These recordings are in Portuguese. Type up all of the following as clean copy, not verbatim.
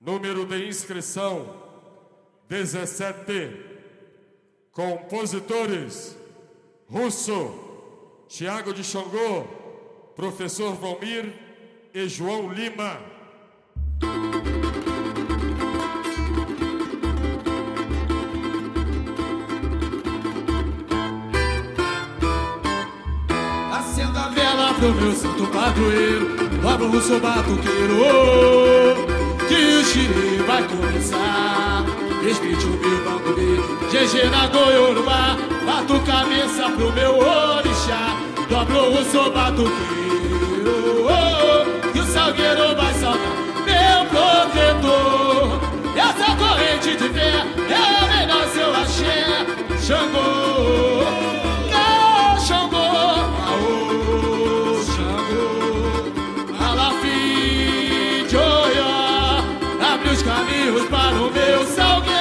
Número de inscrição 17. Compositores: Russo, Tiago de Xangô, Professor Valmir e João Lima. Acenda a vela pro meu santo padroeiro, dobro o russo batuqueiro, que o xiri vai começar. Respeite o meu bambuê, GG na Goiorubá, bato cabeça pro meu orixá. Dobro o russo batuqueiro, que o salgueiro vai saltar, meu protetor. Essa corrente de fé é a menor seu axé. Xangô, Xangô, aô, Xangô, Alafim de Oió, abre os caminhos para o meu salgueiro.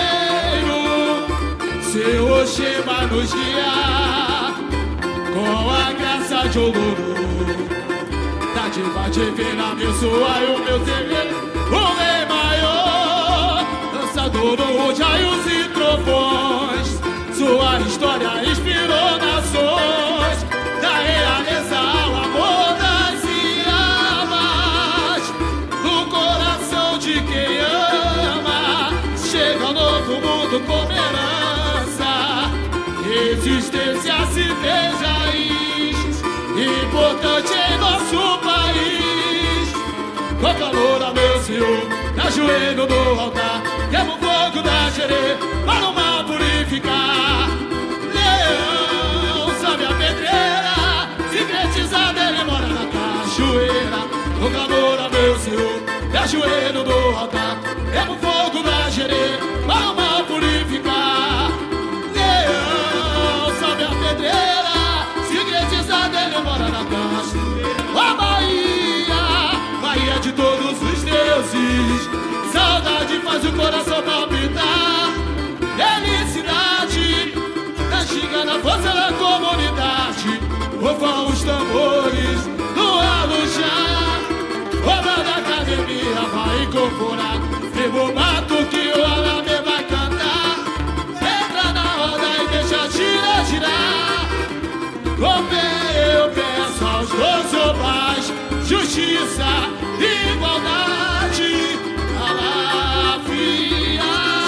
Seu Oxê vai nos guiar com a graça de Oluru. Da diva divina abençoar o meu terreiro, o rei maior, dançador do raios e trovões. Sua história inspirou nações, da realeza ao amor das almas. No coração de quem ama, chega ao novo mundo como herança. Resistência se fez raiz, importante em nosso país. Com calor a meu Senhor, ajoelho no altar, queima o fogo da Xerê para o mal purificar. Leão, sabe a pedreira, secretizada ele mora na cachoeira. Com calor a meu Senhor, ajoelho no altar, queima o fogo da Xerê para o mal purificar. Leão, sabe a pedreira, secretizada ele mora na cachoeira. A Bahia, Bahia de todos os deuses, saudade faz o coração palpitar. Felicidade, antiga na força da comunidade. Rufam os tambores no Alujá, roda da academia vai incorporar. Vivo o mato que o Alamê vai cantar. Entra na roda e deixa girar. Como eu peço aos 12 obais, justiça, igualdade. Alafia,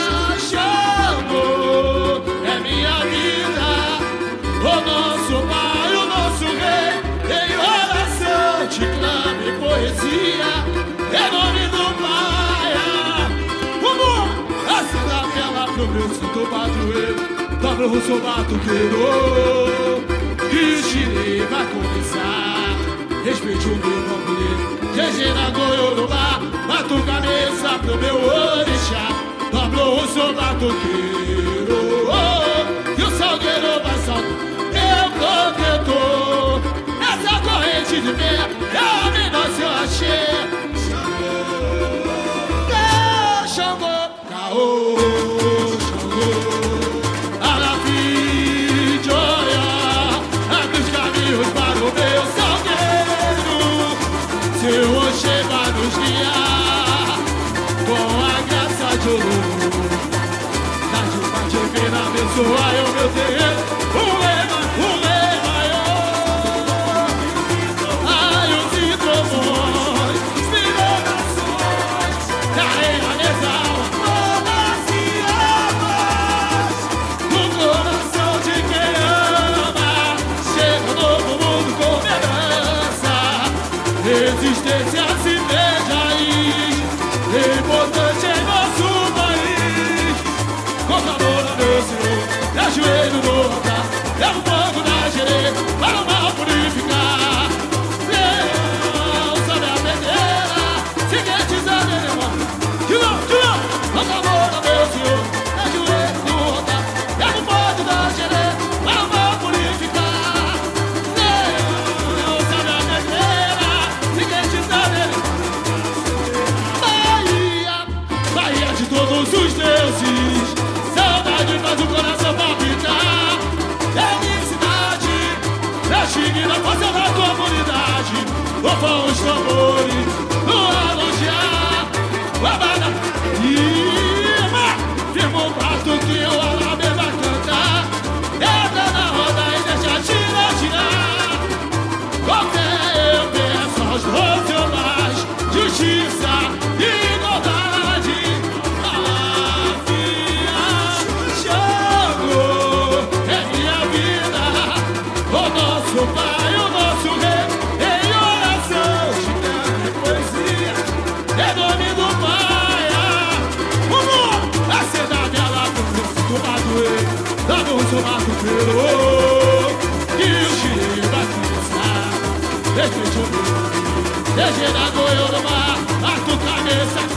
Xangô, é minha vida, o nosso pai, o nosso rei. Em oração te clamo e poesia, em nome do Pai. Vamos! Acenda a vela pro meu santo padroeiro, dobro o russo batuqueiro, que o xiri vai começar. Respeite o meu bambuê, GG na Goiorubá, bato cabeça pro meu orixá. Dobro o russo batuqueiro, que o salgueiro vai saltar, meu protetor. Essa corrente de fé é a menor seu axé. Xangô, Xangô, caô, Xangô, Alafim de Oió, abre os caminhos para o meu salgueiro. Seu Oxê vai nos guiar com a graça de Oluru. Da diva divina abençoar o meu terreiro, o rei maior, raios e trovões, inspirou nações, da realeza ao amor das almas. No coração de quem ama, chega um novo mundo com herança. Resistência se fez raiz, importante em nosso país. Com calor a meu Senhor, ajoelho no altar, é o fogo da Xerê para o mal purificar. Leão, sabe a pedreira, secretizada ele mora. De novo, com calor a meu Senhor, ajoelho no altar, é o fogo da Xerê para o mal purificar. Leão, sabe a pedreira, secretizada ele mora. Bahia, Bahia de todos os deuses, saudade faz o coração palpitar. Felicidade, chegue na força da comunidade. Rufam os tambores no Alujá, Firma o batuquinho, a Labê vai cantar. Entra na roda e deixa tirar. Qualquer eu peço aos 12 ou mais justiça e igualdade. Xangô é minha vida, o nosso pai, o nosso rei. Em oração, chicana e poesia, é nome do pai. A cidade ela do Maduê, damos o Maduê, que o Chile vai começar. Respeite o meu, desde da goiânia, a tua cabeça.